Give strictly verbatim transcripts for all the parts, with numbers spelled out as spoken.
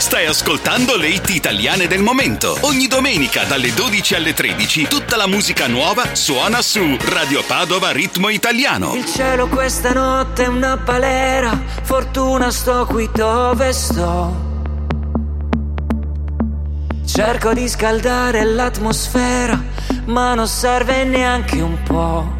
Stai ascoltando le hit italiane del momento. Ogni domenica dalle dodici alle tredici tutta la musica nuova suona su Radio Padova Ritmo Italiano. Il cielo questa notte è una balera, fortuna sto qui dove sto. Cerco di scaldare l'atmosfera, ma non serve neanche un po'.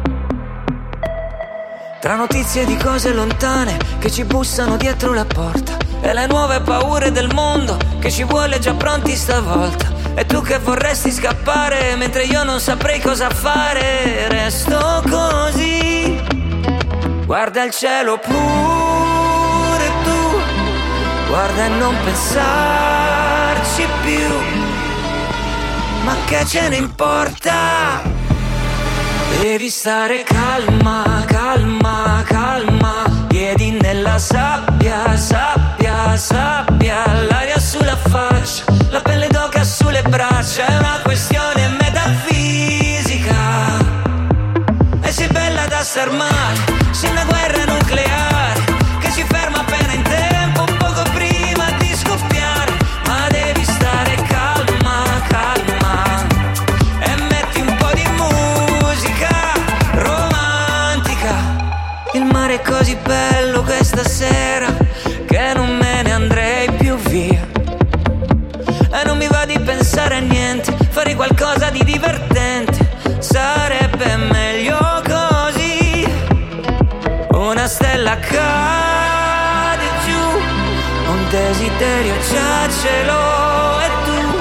Tra notizie di cose lontane che ci bussano dietro la porta e le nuove paure del mondo che ci vuole già pronti stavolta. E tu che vorresti scappare mentre io non saprei cosa fare. Resto così, guarda il cielo pure tu, guarda e non pensarci più. Ma che ce ne importa? Devi stare calma, calma, calma. Piedi nella sabbia, sabbia, sabbia. L'aria sulla faccia, la pelle d'oca sulle braccia. È una questione metafisica. E sei bella da star male, sei una guerra nucleare che ci ferma appena in tempo, un poco prima di scoppiare. Ma devi stare calma, calma, e metti un po' di musica romantica. Il mare è così bello questa sera che non me ne andrei più via. E non mi va di pensare a niente, fare qualcosa di divertente. Sarebbe meglio così. Una stella cade giù, un desiderio già ce l'ho. E tu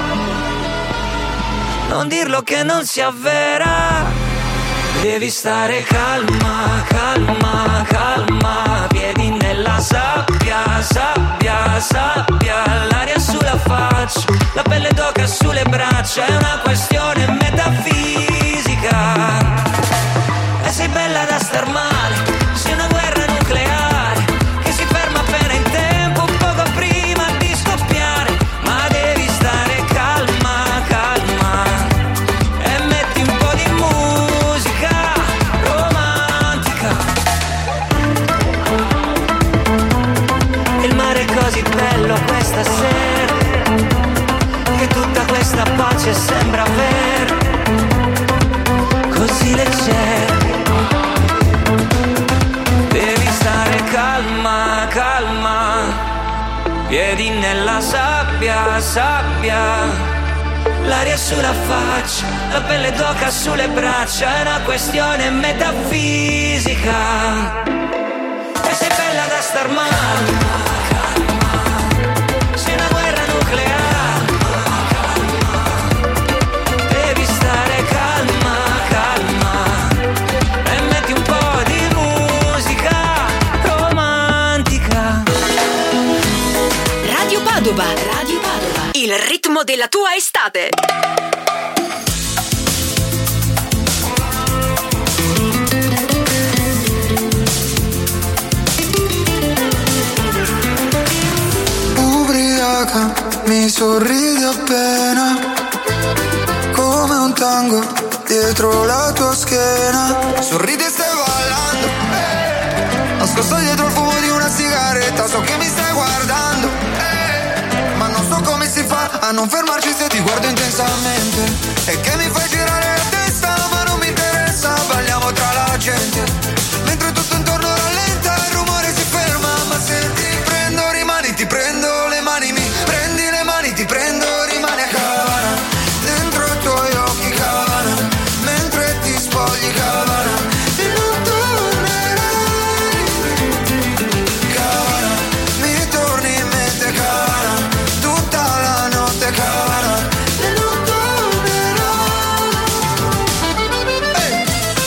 non dirlo che non si avvera. Devi stare calma, calma, calma. Piedi nella sabbia, sabbia, sabbia. L'aria sulla faccia, la pelle d'oca sulle braccia. È una questione metafisica. E sei bella da star male, sei una guerra nucleare che si ferma appena in tempo, un poco prima di scoppiare. Ma devi stare calma, calma, e metti un po' di musica romantica. Il mare è così bello questa sera che tutta questa pace sembra vera, così leggera. Devi stare calma, calma. Piedi nella sabbia, sabbia. L'aria sulla faccia, la pelle d'oca sulle braccia. È una questione metafisica. E sei bella da star male, sei una guerra nucleare. Devi stare calma, calma, e metti un po' di musica romantica. Radio Padova, Radio Padova, il ritmo della tua estate. Ubriaca, mi sorridi appena, come un tango dietro la tua schiena. Sorridi e stai ballando, eh. Nascosto dietro il fumo di una sigaretta. So che mi stai guardando, eh. Ma non so come si fa a non fermarci se ti guardo intensamente. E che mi fai girare la testa, ma non mi interessa. Balliamo tra la gente, mentre tutto intorno rallenta. Il rumore si ferma, ma se ti prendo rimani. Ti prendo le mani, mi prendi le mani. Ti prendo, rimani a Havana, dentro i tuoi occhi Havana, mentre ti spogli Havana. E non tornerai Havana, mi torni in mente Havana, tutta la notte Havana. E non tornerai. Hey.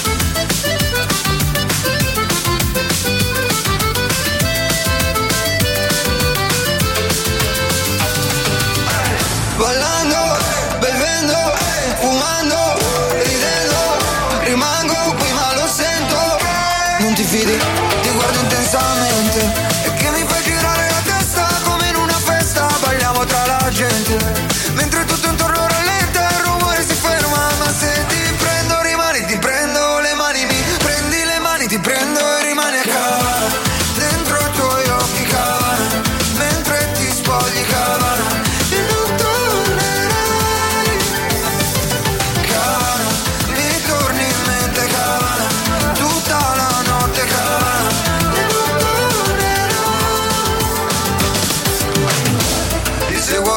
Ballando, bevendo, fumando, ridendo, rimango qui ma lo sento. Non ti fidi, ti guardo intensamente. E che mi fai girare la testa come in una festa. Balliamo tra la gente, mentre tutto intorno rallenta. Il rumore si ferma, ma se ti prendo rimani. Ti prendo le mani, mi prendi le mani. Ti prendo e rimani a Havana, dentro i tuoi occhi Havana, mentre ti spogli Havana.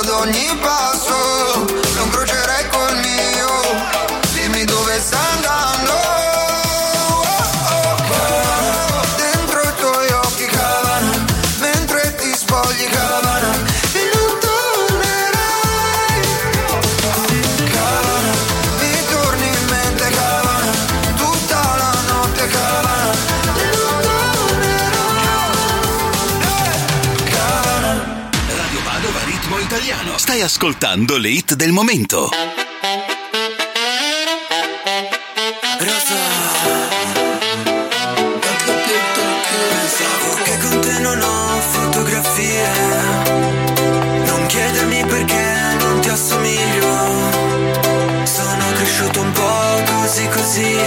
ad ogni passo, non crocierei col mio, dimmi dove sta andando. Oh, oh, oh. Dentro i tuoi occhi cavano, mentre ti spogli cavano, e non tornerai. Cavano, mi torni in mente cavano, tutta la notte cavano, e non tornerai. Cavano. Radio Padova Ritmo Italiano. Stai ascoltando le hit del momento. Pensavo che con te non ho fotografie, non chiedermi perché non ti assomiglio, sono cresciuto un po' così così,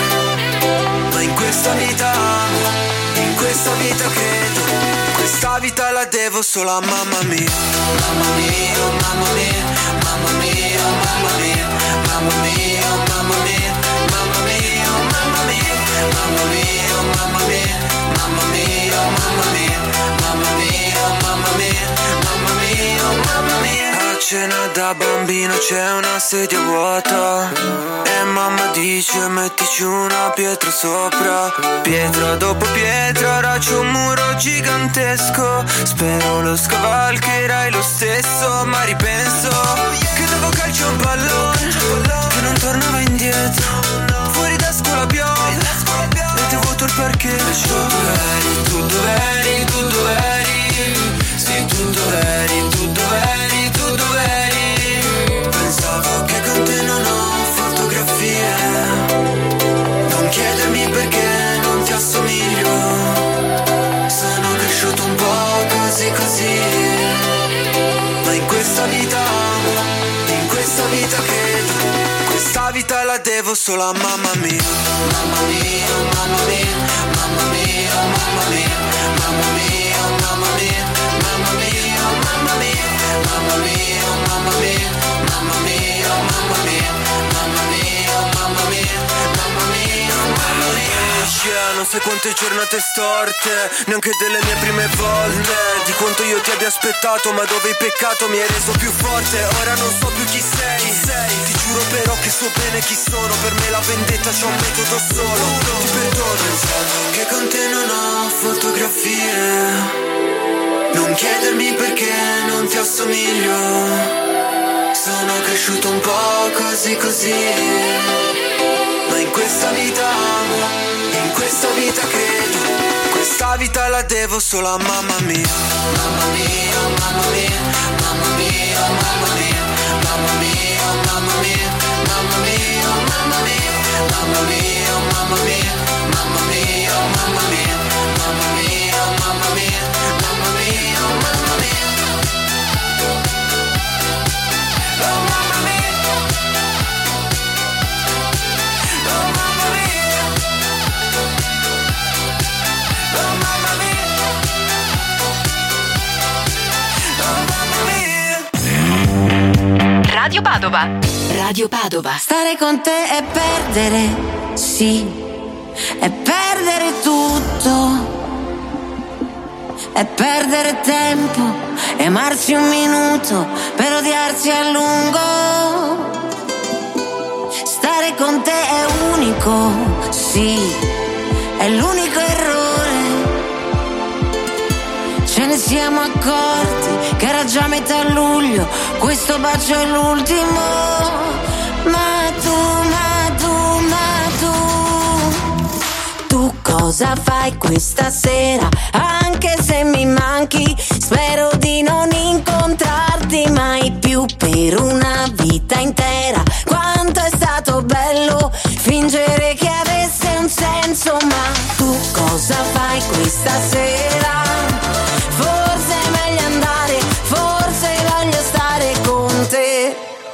ma in questa vita amo, in questa vita credo, questa vita la devo solo a mamma mia. Mamma mia, mamma mia, mamma mia, mamma mia, mamma mia, mamma mia, mamma mia, mamma mia, mamma mia, mamma mia, mamma mia, mamma mia, mamma mia, mamma mia, mamma mia, mamma mia. A cena da bambino c'è una sedia vuota e mamma dice mettici una pietra sopra. Pietra dopo pietra, ora c'è un muro gigantesco, spero lo scavalcherai lo stesso, ma ripenso che dopo calcio un pallone che non tornava indietro, fuori da scuola piove e ti vuoto il parcheggio. Tu dov'eri, tu dov'eri, tu dov'eri, sì tu dov'eri, tu dov'eri, tu dov'eri. Pensavo che con te non ho fotografie, non chiedermi perché non ti assomiglio, sono cresciuto un po' così così, ma in questa vita amo, in questa vita credo, questa vita la devo solo a mamma mia. Mamma mia, mamma mia, mamma mia, mamma mia, mamma mia, mamma mia, mamma mia, mamma mia, mamma mia, mamma mia, mamma mia, mamma mia, mamma mia, mamma mia, mamma mia, mamma mia. Non sai quante giornate storte, neanche delle mie prime volte, di quanto io ti abbia aspettato, ma dove hai peccato mi hai reso più forte. Ora non so più chi sei, chi sei. Ti giuro però che so bene chi sono, per me la vendetta c'è un metodo solo. Ti perdono. Pensavo che con te non ho fotografie, non chiedermi perché non ti assomiglio, sono cresciuto un po' così così, ma in questa vita amo, in questa vita credo, questa vita la devo solo a mamma mia. Mamma mia, mamma mia, mamma mia, mamma mia, mamma mia, mamma mia, mamma mia, mamma mia, mamma mia, mamma mia, mamma mia, mamma mia, mamma mia, mamma mia, mamma mia, mamma mia. Oh mamma mia, oh mamma mia, oh mamma mia, oh mamma mia. Radio Padova. Radio Padova. Stare con te è perdere, sì, è perdere tutto, è perdere tempo, e amarsi un minuto per odiarsi a lungo. Stare con te è unico, sì, è l'unico errore. Ce ne siamo accorti che era già metà luglio, questo bacio è l'ultimo. Ma tu, ma tu, ma tu, tu cosa fai questa sera? Anche se mi manchi, spero di non incontrarti mai più per una vita intera. Quanto è stato bello fingere che avesse un senso. Ma tu cosa fai questa sera? Forse è meglio andare, forse voglio stare con te,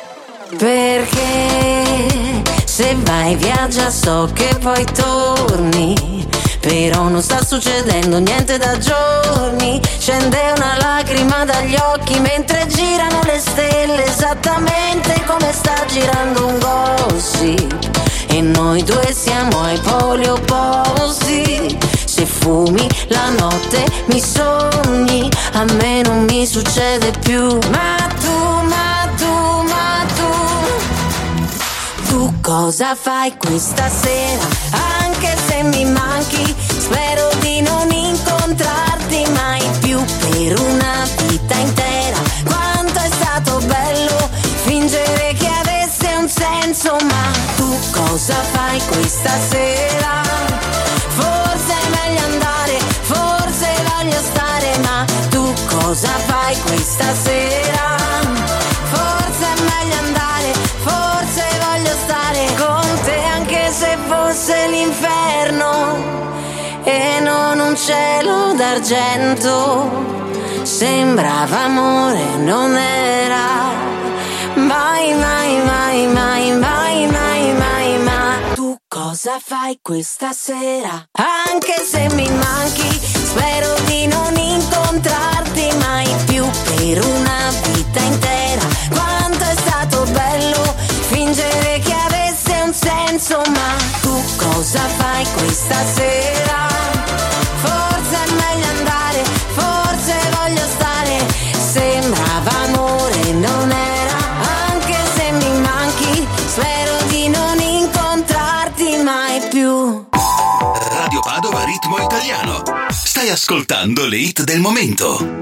perché se vai viaggia so che poi torni, però non sta succedendo niente da giorni. Scende una lacrima dagli occhi mentre girano le stelle, esattamente come sta girando un gossip, e noi due siamo ai poli opposti. Se fumi la notte mi sogni, a me non mi succede più. Ma tu, ma tu, ma tu, tu cosa fai questa sera? Anche se mi manchi, spero di non incontrarti mai più per una vita intera. Quanto è stato bello fingere che avesse un senso, ma tu cosa fai questa sera? Forse è meglio andare, forse voglio stare, ma tu cosa fai questa sera? Forse è meglio andare, forse voglio stare con te, anche se fosse l'inferno e non un cielo d'argento. Sembrava amore, non era. Mai, mai, mai, mai, mai, mai, mai, ma tu cosa fai questa sera? Anche se mi manchi, spero di non incontrarti mai più per una vita intera. Quanto è stato bello fingere che avesse un senso, ma tu cosa fai questa sera? Forse è meglio andare, forse voglio stare. Sembrava amore, non era. Anche se mi manchi, spero di non incontrarti mai più. Radio Padova Ritmo Italiano. Stai ascoltando le hit del momento.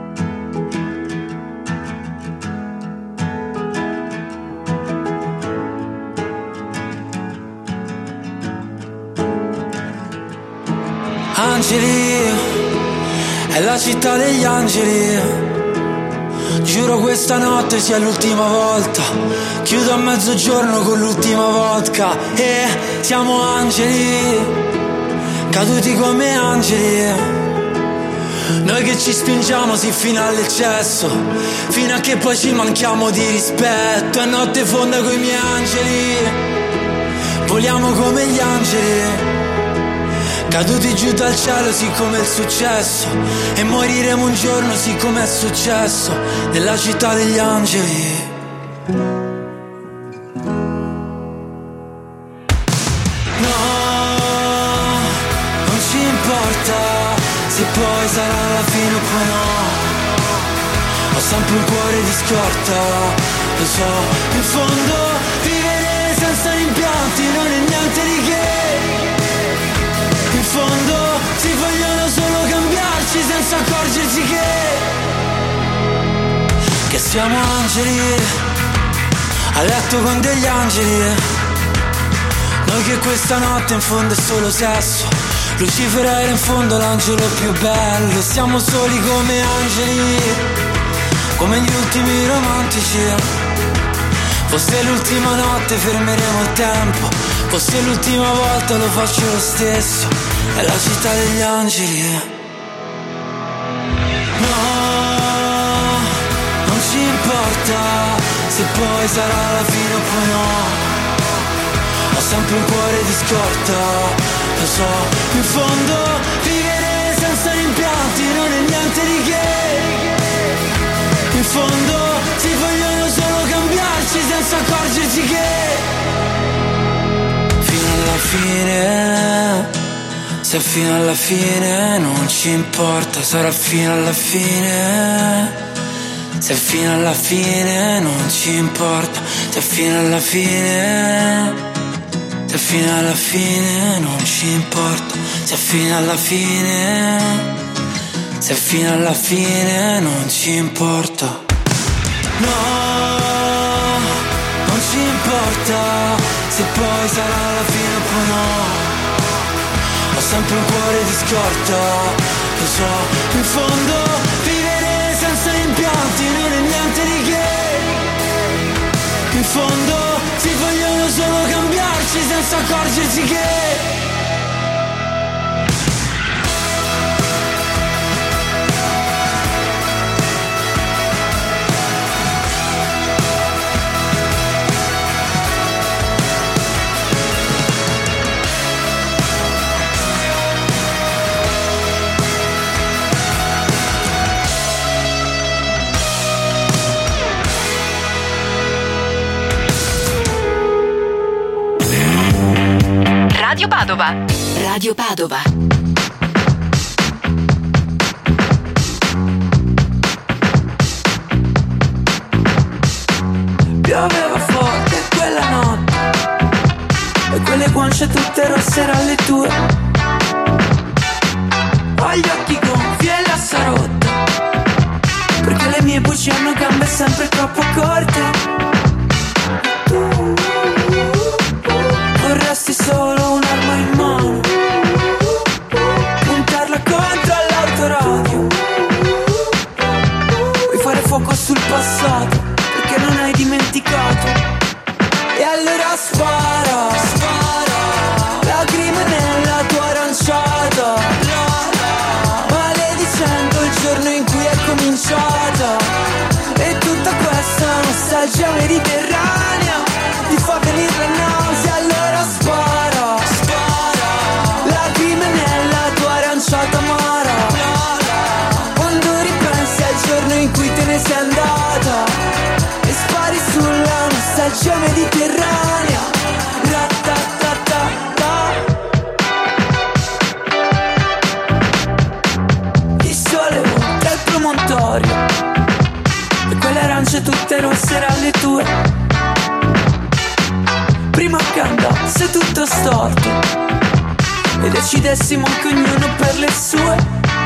Angeli, è la città degli angeli. Giuro questa notte sia l'ultima volta. Chiudo a mezzogiorno con l'ultima vodka. E siamo angeli, caduti come angeli. Noi che ci spingiamo sì fino all'eccesso, fino a che poi ci manchiamo di rispetto. È notte fonda coi miei angeli, voliamo come gli angeli, caduti giù dal cielo sì come il successo. E moriremo un giorno sì come è successo nella città degli angeli. No, non ci importa se poi sarà la fine o poi no. Ho sempre un cuore di scorta, lo so. In fondo vivere senza rimpianti non è niente di che. In fondo si vogliono solo cambiarci senza accorgersi che Che siamo angeli, a letto con degli angeli. Noi che questa notte in fondo è solo sesso. Lucifero era in fondo l'angelo più bello. Siamo soli come angeli, come gli ultimi romantici. Fosse l'ultima notte fermeremo il tempo, fosse l'ultima volta lo faccio lo stesso. È la città degli angeli. No, non ci importa se poi sarà la fine o poi no. Ho sempre un cuore di scorta, lo so. In fondo vivere senza rimpianti non è niente di che. In fondo si vogliono solo cambiarci senza accorgersi che fino alla fine, se fino alla fine non ci importa, sarà fino alla fine. Se fino alla fine non ci importa, se fino alla fine, se fino alla fine non ci importa, se fino alla fine, se fino alla fine non ci importa. No, non ci importa se poi sarà la fine o poi no. Ho sempre un cuore di scorta, lo so. In fondo vivere senza rimpianti non è niente di che. In fondo si vogliono solo cambiarci senza accorgersi che Radio Padova. Radio Padova. pioveva forte quella notte, e quelle guance tutte rosse erano le tue. Ho gli occhi gonfi e l'assa rotta, perché le mie bugie hanno gambe sempre troppo corte. Tu vorresti solo un'arma in mano, puntarla contro l'autoradio. Vuoi fare fuoco sul passato, perché non hai dimenticato. E allora spara, spara, lacrime nella tua aranciata, maledicendo il giorno in cui è cominciata. E tutta questa nostalgia mediterranea ti fa venire la nausea. Allora spara, spara, lacrime nella tua aranciata amara, quando ripensi al giorno in cui te ne sei andata, e spari sulla nostalgia mediterranea. Ra-ta-ta-ta-ta. Il sole oltre il promontorio, e quelle arance tutte rosse erano le tue. Prima che andasse tutto storto e decidessimo che ognuno per le sue.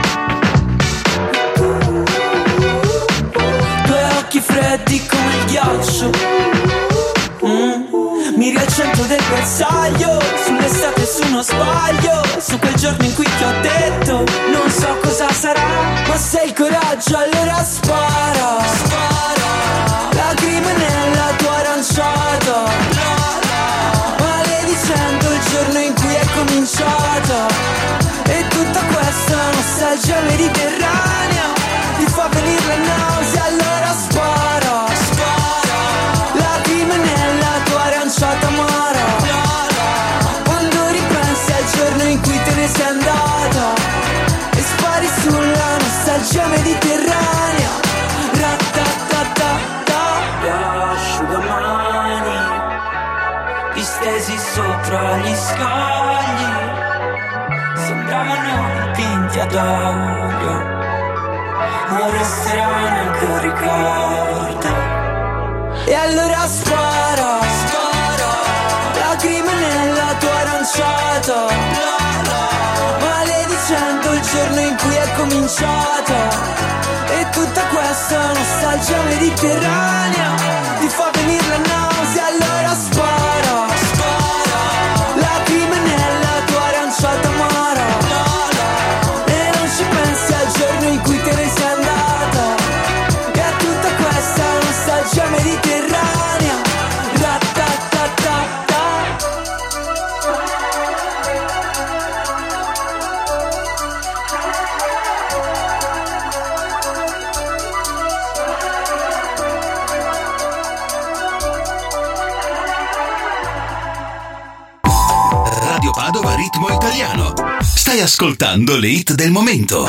Due occhi freddi come il ghiaccio, mm. Mi riaccento del bersaglio, sull'estate su uno sbaglio, su quel giorno in cui ti ho detto non so cosa sarà, ma se hai il coraggio allora spara, spara, lacrime nella tua aranciata, maledicendo il giorno in cui è cominciata. E tutta questa nostalgia mediterranea ti fa venire la nausea. Allora spara, spara, lacrime nella tua aranciata amara, quando ripensi al giorno in cui te ne sei andata, e spari sulla nostalgia mediterranea. Ra-ta-ta-ta-ta. Gli asciugamani distesi sopra gli scagli sembravano dipinti ad olio, ma resteranno ancora ricordi. E allora spara, spara, lacrime nella tua aranciata, maledicendo il giorno in cui è cominciata. E tutta questa nostalgia mediterranea ti fa venire la nausea. Allora spara, spara, lacrime nella tua aranciata amara, e non ci pensi al giorno in cui te ne sei andata, e a tutta questa nostalgia mediterranea. Ra-ta-ta-ta-ta. Radio Padova Ritmo Italiano. Stai ascoltando le hit del momento.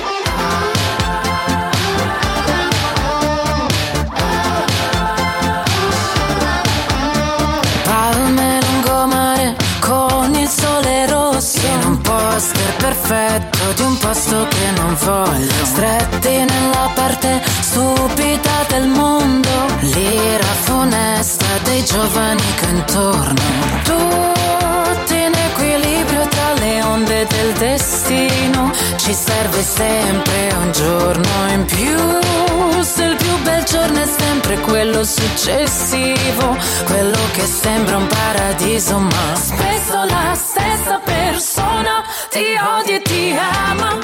Palme lungomare con il sole rosso, in un poster perfetto di un posto che non voglio, stretti nella parte stupida del mondo, l'ira funesta dei giovani che intorno, tutti in equilibrio tra le onde del destino. Ci serve sempre un giorno in più, se il più bel giorno è sempre quello successivo, quello che sembra un paradiso, ma spesso la stessa persona ti odia e ti ama.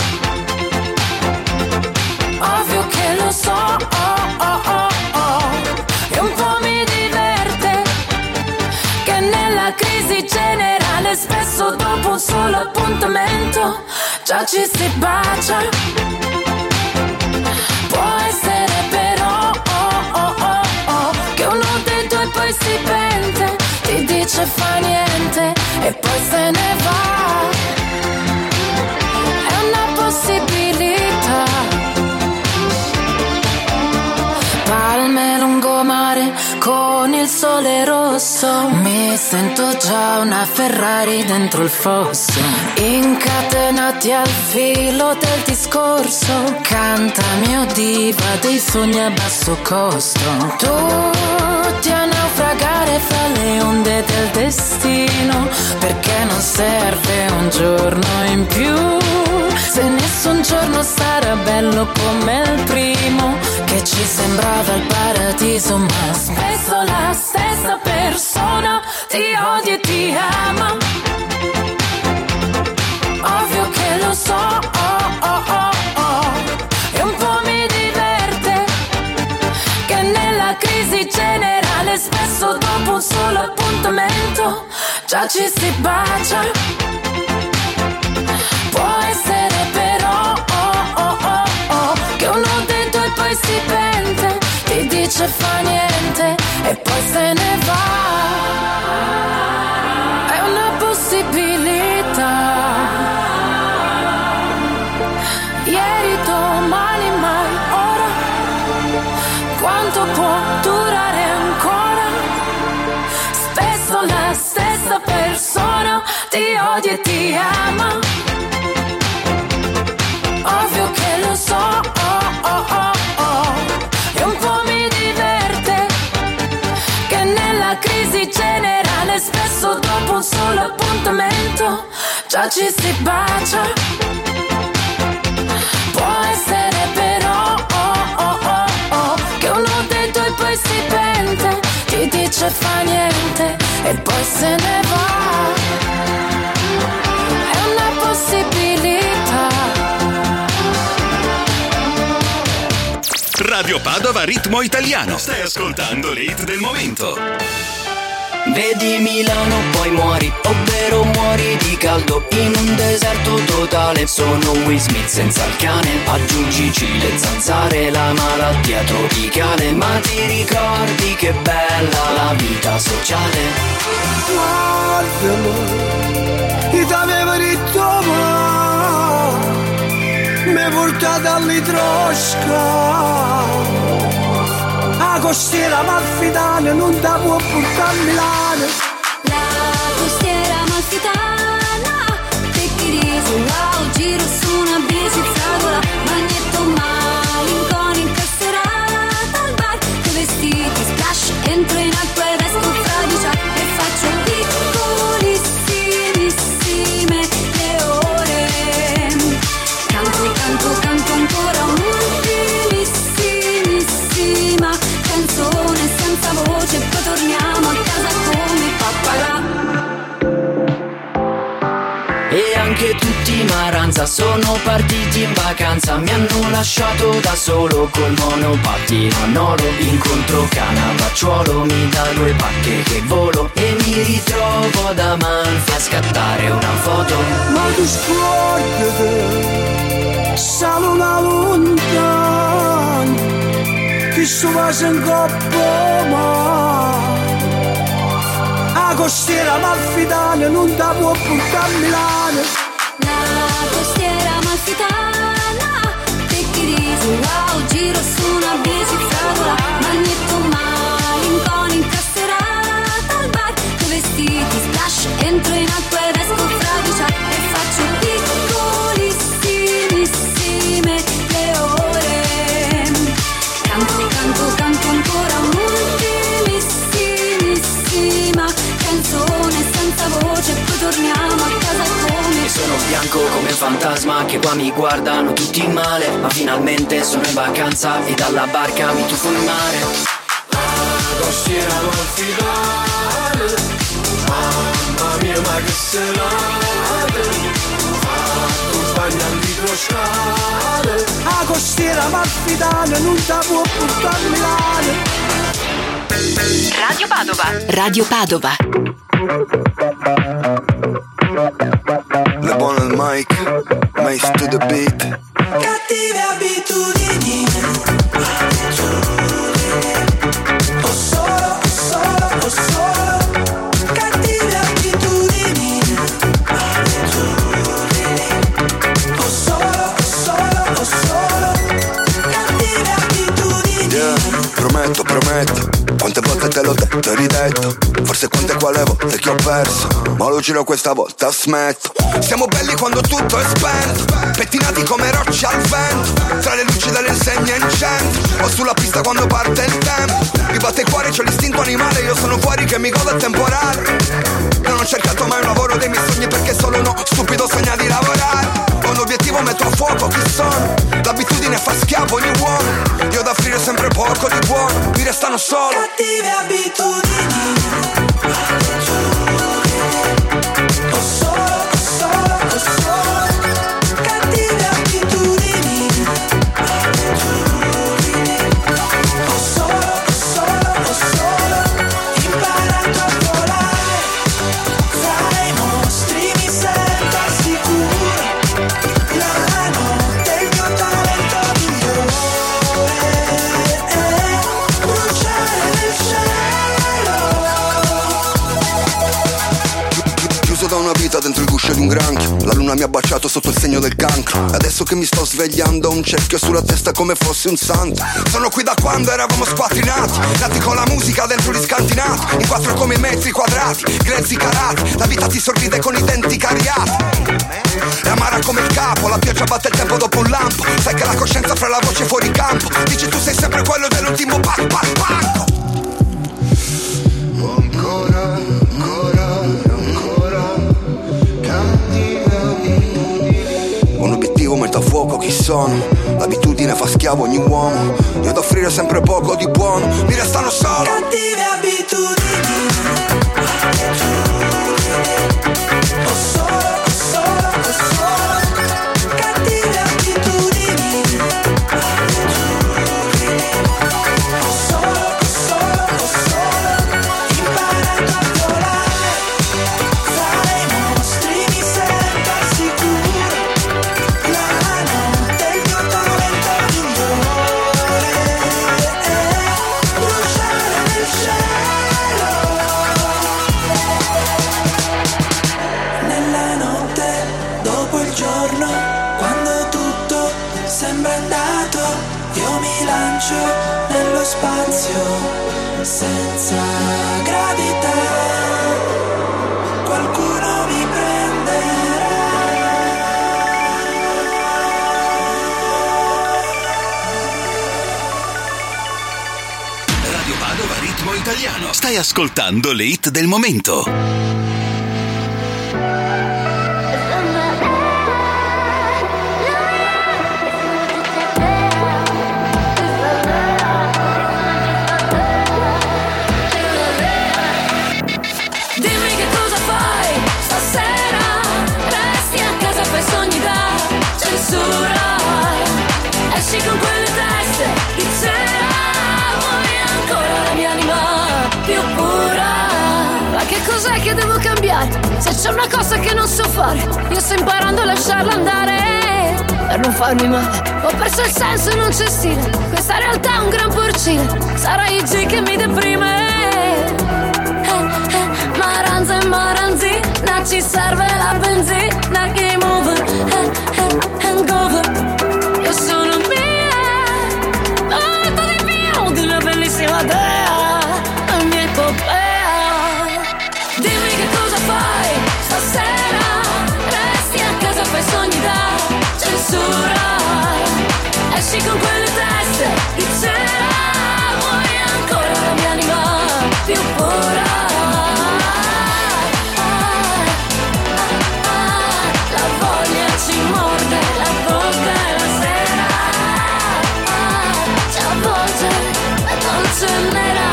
Ovvio che lo so, oh, oh, oh, oh. E un po' mi diverte che nella crisi generale spesso dopo un solo appuntamento già ci si bacia. Può essere però oh, oh, oh, oh, che uno dei due poi si pente, ti dice fa niente e poi se ne va. È una possibilità. Palme lungomare con il sole rosso, mi sento già una Ferrari dentro il fosso, incatenati al filo del discorso, canta mio diva dei sogni a basso costo, tutti hanno naufragare fra le onde del destino, perché non serve un giorno in più, se nessun giorno sarà bello come il primo, che ci sembrava il paradiso, ma spesso la stessa persona ti odia e ti ama. Ovvio che lo so, oh, oh, oh, oh. E un po' mi diverte che nella crisi generale spesso dopo un solo appuntamento già ci si bacia. Può essere però, oh, oh, oh, oh, che uno dei due poi si pente, ti dice fa niente e poi se ne va. È una possibilità. Ieri, domani, mai, ora. Quanto può durare ancora? Spesso la stessa persona ti odia e ti ama. Ovvio che lo so, oh, oh, oh, oh. E un po' mi diverte che nella crisi generale spesso dopo un solo appuntamento già ci si bacia. Può essere però, oh, oh, oh, oh, che uno dei due poi si pente, ti dice fa niente e poi se ne va. È una possibilità. Radio Padova Ritmo Italiano. Stai ascoltando l'hit del momento. Vedi Milano poi muori, ovvero muori di caldo in un deserto totale. Sono Will Smith senza il cane, aggiungici le zanzare, la malattia tropicale. Ma ti ricordi che bella la vita sociale? Guardalo, ti t'aveva detto ma mi portata all'itrosca. La costiera amalfitana non ti può portare a Milano. La costiera amalfitana, take it easy, wow, giro su una bicicletta, bagnetto malinconico, serata al bar, che vestiti splash, entro in acqua e vesco fradicia e faccio piccolissimissime le ore. Canto, canto, canto ancora un'ultimissimissima canzone senza voce, poi torniamo a casa come pappagallo. E anche tutti Maranza sono partiti in vacanza, mi hanno lasciato da solo col monopattino a Noro. Incontro Canavacciuolo, mi dà due pacche che volo e mi ritrovo ad Amalfi a scattare una foto. Ma tu scordate, sale una lontana, che sto facendo coppa, ma la costiera amalfitana non ti può portare a Milano. La costiera amalfitana, take it easy, wow, giro su una bicicletta, bagnetto malinconica, serata al bar, che vestiti splash, entro in acqua e vesco fradicia e faccio piccolissimissime le ore. Canto, canto, canto ancora un'ultimissimissima canzone senza voce, poi torniamo a casa come. Sono bianco come un fantasma che qua mi guardano tutti male, ma finalmente sono in vacanza e dalla barca mi tuffo in mare. La costiera amalfitana, mamma mia ma che serate, accompagna all'itroscale. La costiera amalfitana non ti può portare a Milano. Radio Padova. Radio Padova. Le buono il mic, Mace to the beat. Cattive abitudini, ho solo, ho solo, ho solo cattive abitudini, ho solo, ho solo, ho solo cattive abitudini. Yeah, prometto, prometto, quante volte te l'ho detto e ridetto, forse quante quale volte che ho perso, ma lo giro questa volta smetto. Siamo belli quando tutto è spento, pettinati come rocce al vento, tra le luci delle insegne in centro, o sulla pista quando parte il tempo. Mi batte il cuore, c'ho l'istinto animale, io sono fuori che mi godo il temporale. Non ho cercato mai un lavoro dei miei sogni perché solo uno stupido sogna di lavorare. Ho un obiettivo, metto a fuoco chi sono, l'abitudine fa schiavo ogni uomo. Io da offrire sempre poco di buono, mi restano solo cattive abitudini. Ho solo, ho solo, ho solo cattive abitudini. Ho solo, ho solo, ho solo imparato a volare. Tra i mostri mi sento sicuro. La notte è il mio talento migliore. Bruciare nel cielo. Chiuso da una vita dentro il guscio di un granchio, la luna mi ha baciato sotto il segno del cancro. Adesso che mi sto svegliando ho un cerchio sulla testa come fossi un santo. Sono qui da quando eravamo squattrinati, nati con la musica dentro gli scantinati, in quattro come metri quadrati, grezzi carati. La vita ti sorride con i denti cariati, è amara come il capo, la pioggia batte il tempo dopo un lampo. Sai che la coscienza fra la voce fuori campo, dici tu sei sempre quello dell'ultimo pac pac pac. Ancora, ancora, ancora cattive abitudini. Un obiettivo, metto a fuoco chi sono, l'abitudine fa schiavo ogni uomo. Io ad offrire sempre poco di buono, mi restano solo cattive abitudini. Ho solo, ho solo, ho solo cattive abitudini. Ho solo, ho solo, ho solo imparato a volare. Tra i mostri mi sento sicuro. La notte è il mio talento migliore. Bruciare nel cielo. Nella notte, dopo il giorno, quando tutto sembra andato, io mi lancio nello spazio senza gravità. Qualcuno mi prenderà. Radio Padova Ritmo Italiano. Stai ascoltando le hit del momento. Dimmi che cosa fai stasera, resti a casa, fai sogni da censura, esci con quelle teste di cera, vuoi ancora la mia anima più pura? Ma che cos'è che devo cambiare? Se c'è una cosa che non so fare, io sto imparando a lasciarla andare, per non farmi male. Ho perso il senso e non c'è stile, questa realtà è un gran porcile, sarà il G che mi deprime. Maranza e maranzina, ci serve la benzina, game over, eh, eh, hangover. Io sono mia, molto di più di una bellissima idea, la mia epopea. Dimmi che cosa fai stasera, resti a casa, fai sogni da censura, esci con quelle teste di cera, vuoi ancora la mia anima più pura? Ci morde la bocca e la sera, ci avvolge la dolce nera.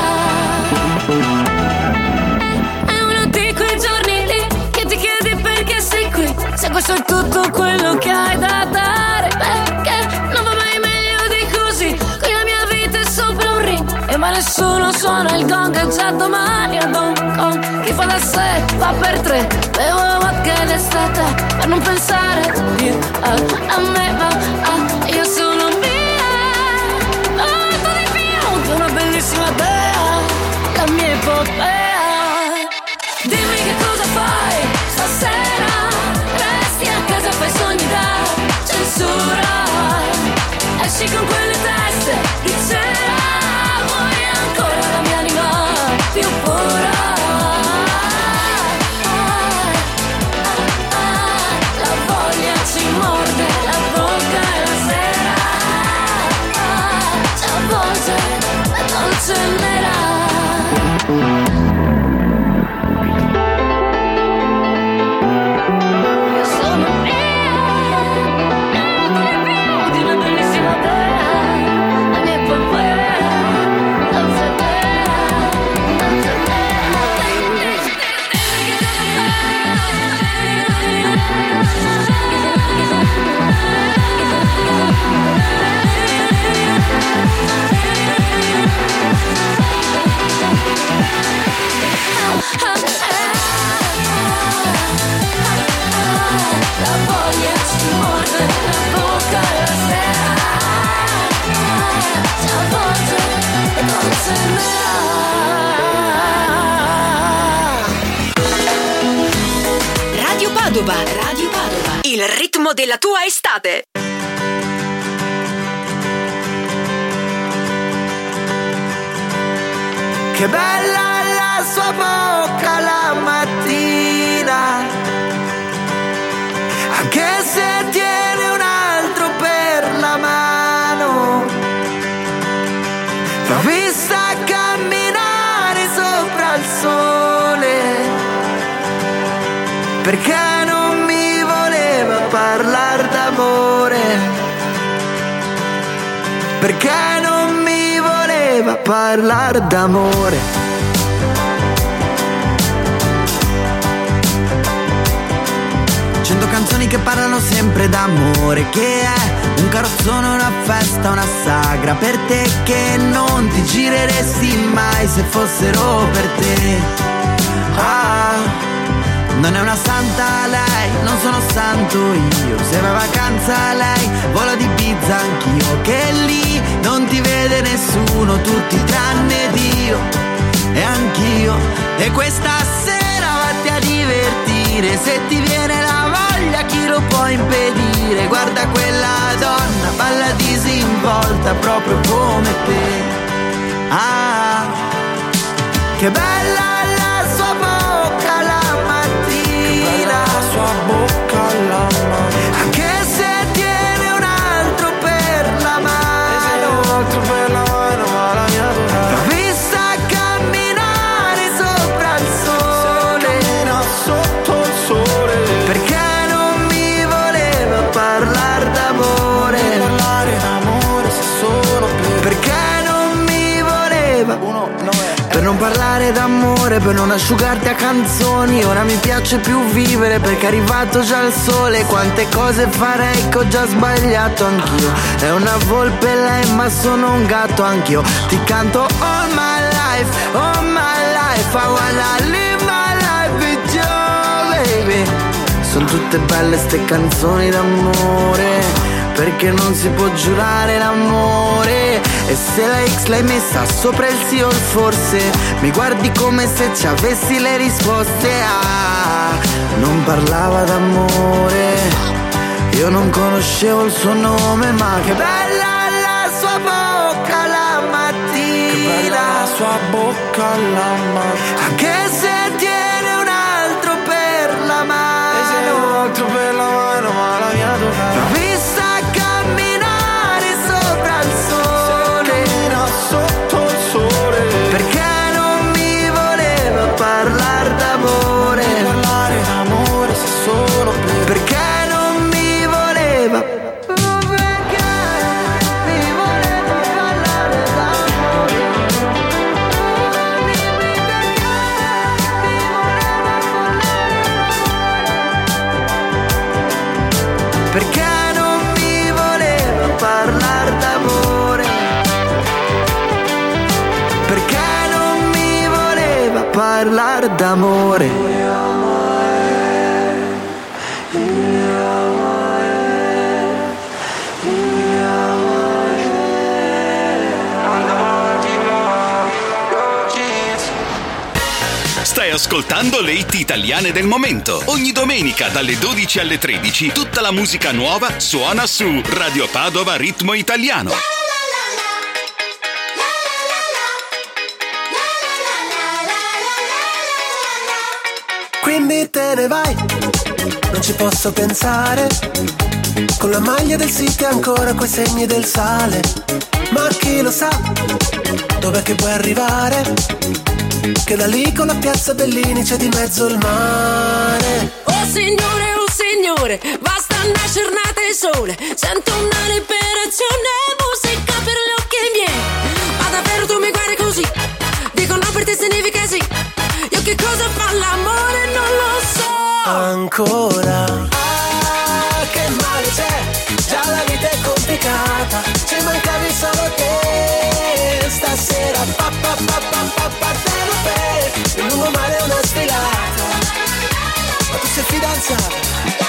È uno di quei giorni lì che ti chiedi perché sei qui, se questo è tutto quello che hai da dare, perché non va mai meglio di così, qui la mia vita è sopra un ring, e ma nessuno suona il gong, e già domani ad Hong Kong chi fa da sé va per tre, bevo vodka ed estate per non pensare più a, a me, ma a, io sono mia, molto di più di una bellissima idea, la mia epopea. Dimmi che cosa fai stasera, resti a casa, fai sogni da censura, esci con quelle teste di cera, vuoi ancora la mia anima più pura? accenderà. La voglia ci morde la bocca la sera, ci avvolge e consumerà. Radio Padova, Radio Padova, il ritmo della tua estate. Che bella la sua bocca la mattina, anche se tiene un altro per la mano. L'ho vista camminare sopra il sole, perché non mi voleva parlare d'amore, perché non mi voleva parlare d'amore. Cento canzoni che parlano sempre d'amore, che è un carrozzone, una festa, una sagra per te, che non ti gireresti mai se fossero per te. Ah, non è una santa lei, non sono santo io, se va vacanza lei, volo di Ibiza anch'io, che lì non ti vede nessuno, tutti tranne Dio e anch'io. E questa sera vatti a divertire, se ti viene la voglia chi lo può impedire? Guarda quella donna, balla disinvolta proprio come te. Ah, che bella la sua bocca la mattina, la sua bocca la mattina, anche se tiene un altro per la mano, un altro per la mano, ma la mia donna. L'ho vista camminare sopra il sole, cammina sotto il sole, perché non mi voleva parlare d'amore, parlare d'amore se solo per, perché non mi voleva. Uno, per non parlare d'amore, per non asciugarti a canzoni. Ora mi piace più vivere perché è arrivato già il sole. Quante cose farei che ho già sbagliato anch'io. È una volpe lei ma sono un gatto anch'io. Ti canto all my life, all my life, I wanna live my life with you, baby. Sono tutte belle ste canzoni d'amore, perché non si può giurare l'amore. E se la X l'hai messa sopra il sì o il forse, mi guardi come se ci avessi le risposte. Ah, non parlava d'amore, io non conoscevo il suo nome, ma che bella la sua bocca la mattina, che bella la sua bocca la mattina, anche se tiene un altro per la mano, e se un altro per la mano, ma la mia donna. L'ho vista camminare sopra il sole, cammina sotto il sole, perché non mi voleva parlare d'amore, parlare d'amore se solo per, perché non mi voleva, perché mi voleva parlare d'amore, perché non mi voleva parlare d'amore, perché non mi voleva parlare d'amore. Stai ascoltando le hit italiane del momento. Ogni domenica dalle dodici alle tredici tutta la musica nuova suona su Radio Padova Ritmo Italiano. Quindi te ne vai, non ci posso pensare, con la maglia del City ancora quei segni del sale. ma chi lo sa dov'è che puoi arrivare, che da lì con la piazza Bellini c'è di mezzo il mare. Oh signore, oh signore, basta una giornata di sole, sento una liberazione, musica per gli occhi miei, ma davvero tu mi guardi così, dico no per te significa sì, io che cosa fa l'amore non lo so. Ancora, ah che male c'è, già la vita è complicata, ci mancavi solo te, stasera pa pa pa pa pa pa te, il lungomare è una sfilata, ma tu sei fidanzata.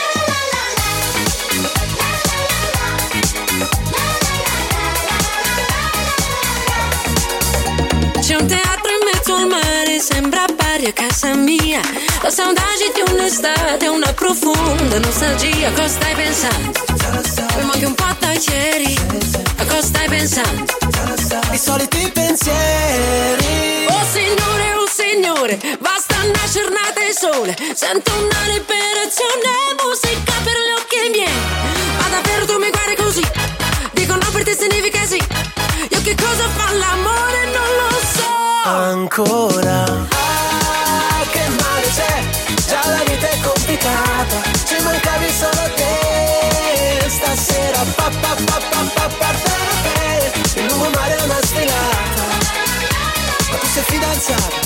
C'è un teatro in mezzo al mare, sembra pari a casa mia, la saudade di un'estate, una profonda nostalgia. A cosa stai pensando? Mi manchi un po' da ieri. A cosa stai pensando? I soliti pensieri. Oh signore, oh signore, basta una giornata di sole, sento una liberazione, musica per gli occhi miei, ma davvero tu mi guardi così, dico no per te significa sì, io che cosa fa l'amore non lo so. Ancora, ah che male c'è, già la vita è complicata, ci mancavi solo te, stasera pa pa pa pa pa pa te, il lungomare è una sfilata, ma tu sei fidanzata.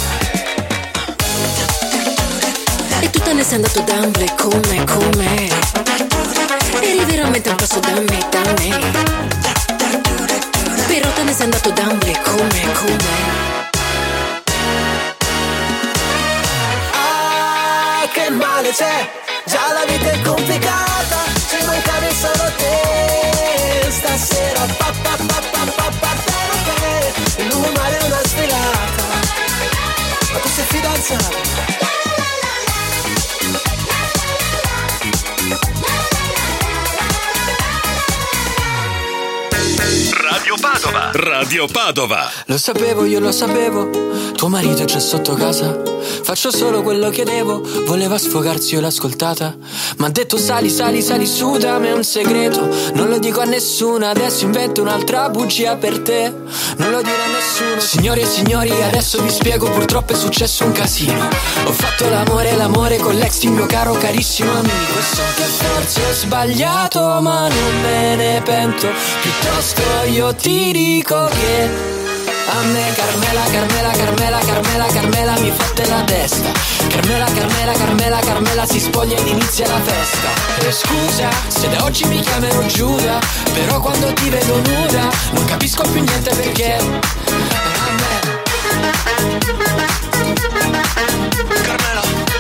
E tu te ne sei andato da me, come, come, eri veramente un passo da me, da me, però te ne sei andato da me, come, come. Che male c'è, già la vita è complicata, ci mancavi solo te, stasera pa pa pa pa pa pa te, il lungomare è una sfilata, ma tu sei fidanzata. Radio Padova. Radio Padova. Lo sapevo, io lo sapevo, tuo marito è già sotto casa, faccio solo quello che devo, voleva sfogarsi, io l'ho ascoltata, m'ha detto sali, sali, sali su, dammi un segreto, non lo dico a nessuno, adesso invento un'altra bugia per te, non lo dire a nessuno. Signori e signori, adesso vi spiego, purtroppo è successo un casino, ho fatto l'amore, l'amore con l'ex di mio caro carissimo amico, e so che forse ho sbagliato, ma non me ne pento, piuttosto io ti dico che a me Carmela, Carmela, Carmela, Carmela, Carmela mi fotte la testa, Carmela, Carmela, Carmela, Carmela si spoglia ed inizia la festa. E scusa se da oggi mi chiamerò Giuda, però quando ti vedo nuda non capisco più niente perché a me Carmela,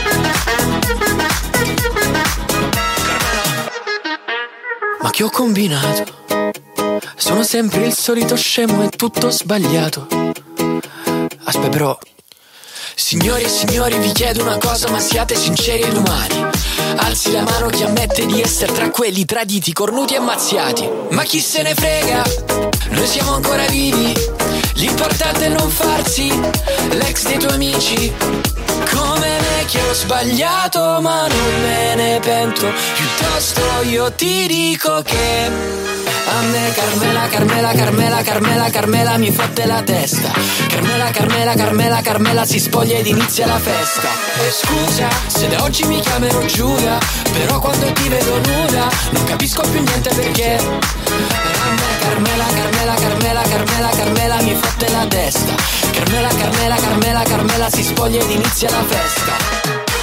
Carmela, ma che ho combinato? Sono sempre il solito scemo e tutto sbagliato. Aspetta però. Signori e signori, vi chiedo una cosa, ma siate sinceri ed umani. Alzi la mano chi ammette di essere tra quelli traditi, cornuti e mazziati. Ma chi se ne frega, noi siamo ancora vivi, l'importante è non farsi l'ex dei tuoi amici. Come me che ho sbagliato, ma non me ne pento, piuttosto io ti dico che a me Carmela, Carmela, Carmela, Carmela, Carmela mi fotte la testa, Carmela, Carmela, Carmela, Carmela si spoglia ed inizia la festa. E scusa se da oggi mi chiamerò Giuda, però quando ti vedo nuda non capisco più niente perché a me Carmela, Carmela, Carmela, Carmela, Carmela mi fotte la testa, Carmela, Carmela, Carmela, Carmela si spoglia ed inizia la festa.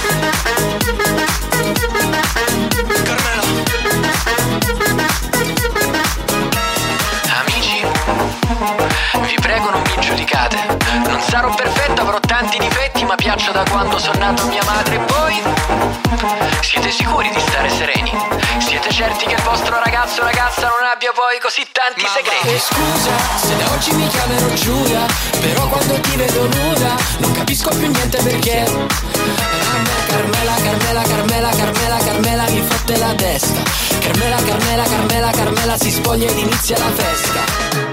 Vi prego non mi giudicate, non sarò perfetto, avrò tanti difetti, ma piaccio da quando sono nato mia madre. E voi? Siete sicuri di stare sereni? Siete certi che il vostro ragazzo o ragazza non abbia poi così tanti ma segreti? E scusa se da oggi mi chiamerò Giuda, però quando ti vedo nuda non capisco più niente perché a me Carmela, Carmela, Carmela, Carmela, Carmela mi fotte la testa, Carmela, Carmela, Carmela, Carmela si spoglia ed inizia la festa.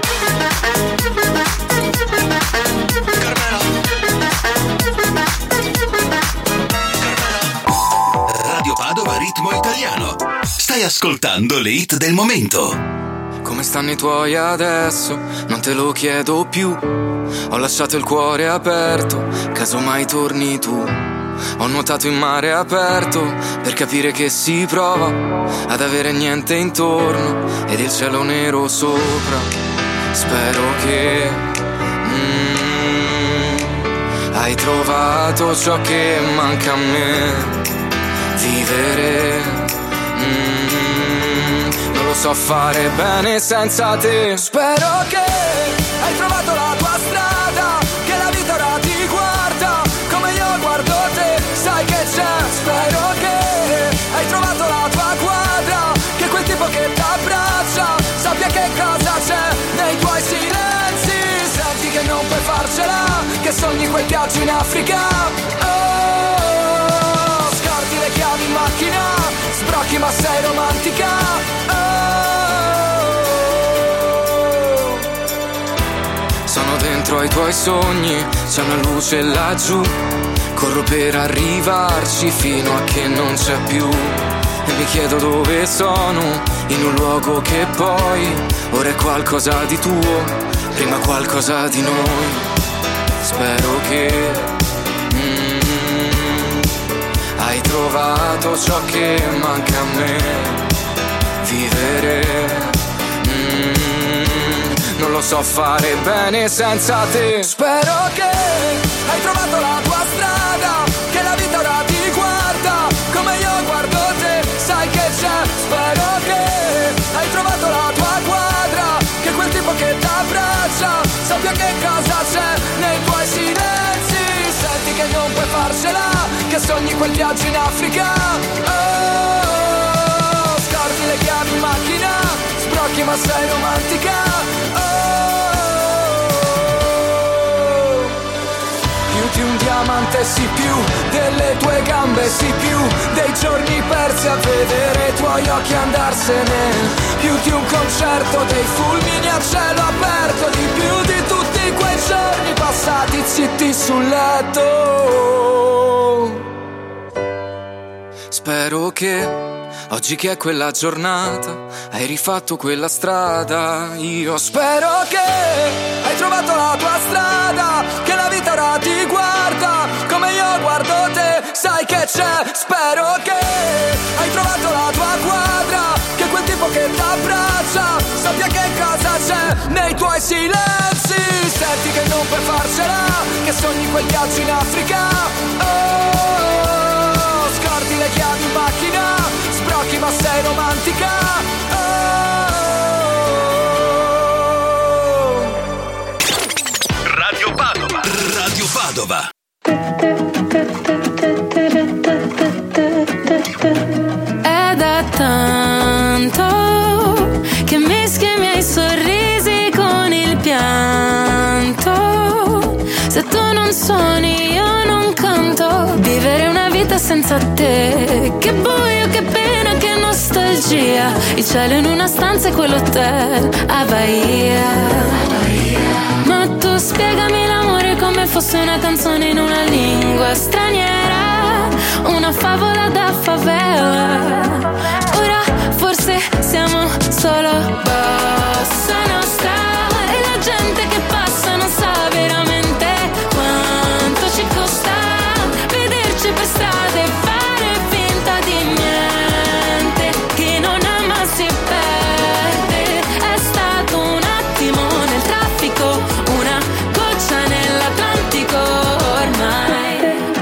Radio Padova Ritmo Italiano. Stai ascoltando le hit del momento. Come stanno i tuoi adesso? Non te lo chiedo più. Ho lasciato il cuore aperto, casomai torni tu. Ho nuotato in mare aperto per capire che si prova ad avere niente intorno ed il cielo nero sopra. Spero che mm, hai trovato ciò che manca a me. Vivere mm, non lo so fare bene senza te. Spero che hai trovato la tua strada, che la vita ora ti guarda come io guardo te, sai che c'è. Spero che hai trovato la tua quadra, che quel tipo che t'abbraccia sappia che cosa c'è nei tuoi silenzi. Senti che non puoi farcela, che sogni quel viaggio in Africa. Oh, scordi le chiavi in macchina, sbrocchi ma sei romantica. Oh, sono dentro ai tuoi sogni, c'è una luce laggiù. Corro per arrivarci fino a che non c'è più. E mi chiedo dove sono, in un luogo che poi ora è qualcosa di tuo, prima qualcosa di noi. Spero che mm, hai trovato ciò che manca a me. Vivere mm, non lo so fare bene senza te. Spero che hai trovato la tua strada, che la vita ora ti guarda come io guardo te, sai che c'è. Spero che hai trovato la tua quadra, che quel tipo che t'abbraccia sappia che cosa c'è nei tuoi silenzi. Senti che non puoi farcela, che sogni quel viaggio in Africa. Oh, scordi le chiavi in macchina, sbrocchi ma sei romantica. Oh, di un diamante, sì, più delle tue gambe, sì, più dei giorni persi a vedere i tuoi occhi andarsene, più di un concerto dei fulmini a cielo aperto, di più di tutti quei giorni passati zitti sul letto. Spero che oggi che è quella giornata hai rifatto quella strada. Io spero che hai trovato la tua strada, che la vita ora ti guarda come io guardo te, sai che c'è. Spero che hai trovato la tua quadra, che quel tipo che t'abbraccia sappia che cosa c'è nei tuoi silenzi. Senti che non puoi farcela, che sogni quel viaggio in Africa. Oh, scordi le chiavi in macchina, sbrocchi ma sei romantica. Oh. Radio Padova. Radio Padova. È da tanto che mischia i miei sorrisi con il pianto. Se tu non suoni io non canto. Vivere una vita senza te, che buio, che pena, che nostalgia. Il cielo in una stanza e quell'hotel a Bahia. Ma tu spiegami l'amore come fosse una canzone in una lingua straniera, una favola da favela. Ora forse siamo solo bossa nostra, e la gente che passa non sa veramente quanto ci costa vederci per strada e fare finta di niente. Chi non ama si perde, è stato un attimo nel traffico, una goccia nell'Atlantico ormai.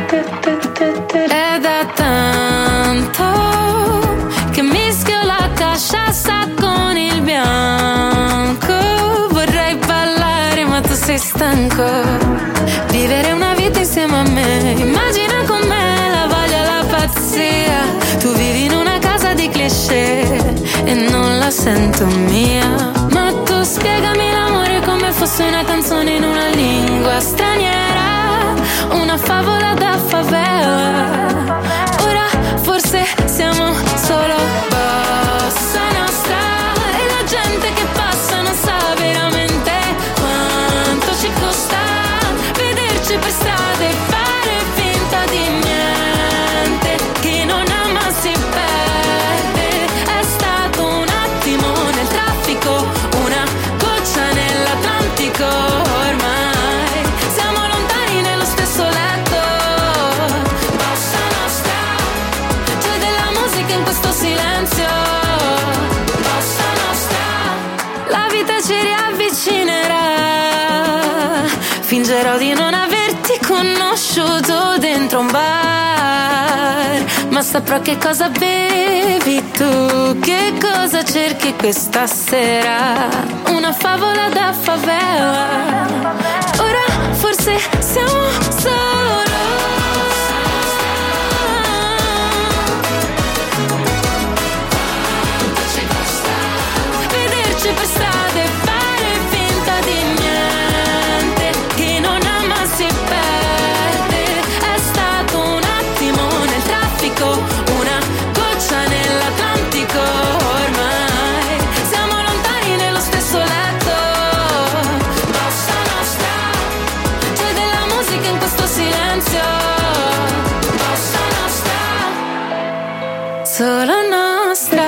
È da tanto che mischio la casciassa con il bianco. Vorrei ballare ma tu sei stanco. Vivere una vita insieme a me, immagina con me la voglia, la pazzia. Tu vivi in una casa di cliché e non la sento mia. Ma tu spiegami l'amore come fosse una canzone in una lingua straniera, una favola da favela. Ora forse siamo solo bossa nostra, e la gente che passa non sa veramente quanto ci costa vederci per strada e fare finta di niente. Chi non ama si perde, è stato un attimo nel traffico, fingerò di non averti conosciuto dentro un bar. Ma saprò che cosa bevi tu, che cosa cerchi questa sera. Una favola da favela. Ora forse siamo solo. Vederci per strada e fare finta di niente. Chi non ama si perde. È stato un attimo nel traffico, una goccia nell'Atlantico. Ormai siamo lontani nello stesso letto. Bossa nostra, c'è della musica in questo silenzio. Bossa nostra, solo nostra.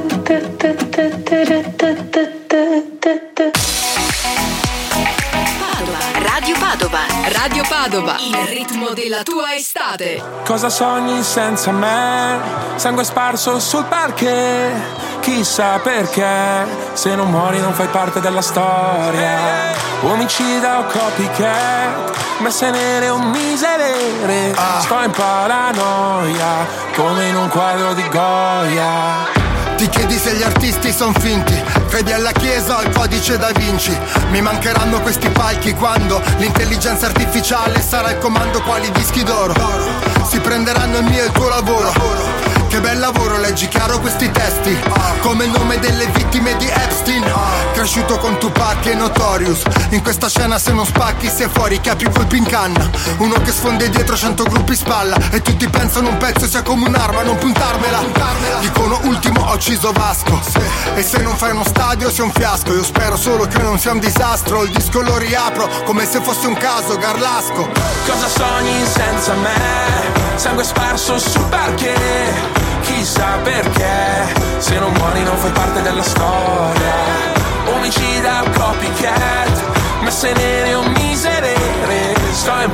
Radio Padova. Radio Padova. Il ritmo della tua estate. Cosa sogni senza me? Sangue sparso sul parquet. Chissà perché. Se non muori non fai parte della storia. Omicida o copycat. Messe nere o miserere. ah. Sto in paranoia come in un quadro di Goya. Ti chiedi se gli artisti son finti, credi alla chiesa o al codice da Vinci. Mi mancheranno questi palchi quando l'intelligenza artificiale sarà al comando quali dischi d'oro. Si prenderanno il mio e il tuo lavoro. Che bel lavoro, leggi chiaro questi testi. Come il nome delle vittime di Epstein. Cresciuto con Tupac e Notorious. In questa scena se non spacchi sei fuori, capi colpi in canna. Uno che sfonde dietro cento gruppi spalla. E tutti pensano un pezzo sia come un'arma, non puntarmela. Dicono ultimo ho ucciso Vasco. E se non fai uno stadio sei un fiasco. Io spero solo che non sia un disastro. Il disco lo riapro come se fosse un caso, Garlasco. Cosa sogni senza me? Sangue sparso sul parquet. Chissà perché. Se non muori non fai parte della storia. Omicida o copycat. Messe nere o miserere. Sto in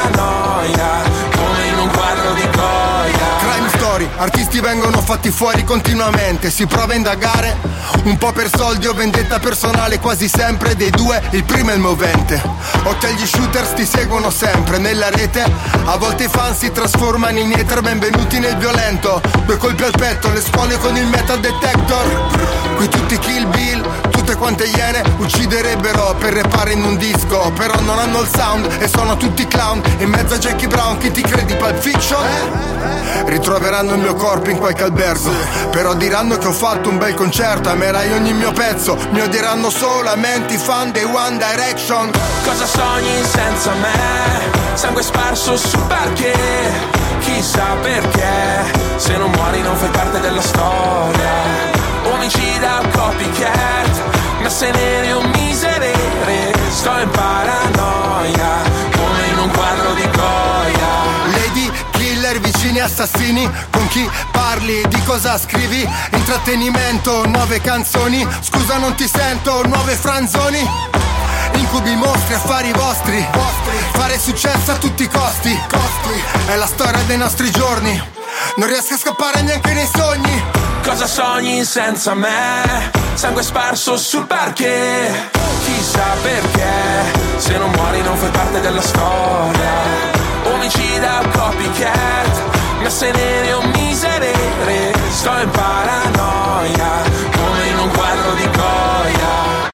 paranoia come in un quadro di Goya. Crime story, artisti vengono fatti fuori continuamente. Si prova a indagare, un po' per soldi o vendetta personale. Quasi sempre dei due il primo è il movente. Occhio agli shooters, ti seguono sempre nella rete. A volte i fan si trasformano in eter, benvenuti nel violento. Due colpi al petto, le scuole con il metal detector. Qui tutti Kill Bill, tutte quante iene ucciderebbero per repare in un disco. Però non hanno il sound e sono tutti clown. In mezzo a Jackie Brown, chi ti credi Pulp Fiction? Ritroveranno il mio corpo in qualche albergo. Però diranno che ho fatto un bel concerto. Amerai ogni mio pezzo, mi odieranno solamente i fan dei One Direction. Cosa sogni senza me? Sangue sparso sul parquet. Chissà perché. Se non muori non fai parte della storia. Omicida o copycat. Messe nere o miserere. Sto in paranoia come in un quadro di Goya. Lady killer, vicini assassini. Con chi parli, di cosa scrivi? Intrattenimento, nuove canzoni. Scusa non ti sento, nuove franzoni. Incubi, mostri, affari vostri. Fare successo a tutti i costi. È la storia dei nostri giorni. Non riesco a scappare neanche nei sogni. Cosa sogni senza me? Sangue sparso sul parquet. Chissà perché. Se non muori non fai parte della storia. Omicida o copycat. Messe nere o miserere. Sto in paranoia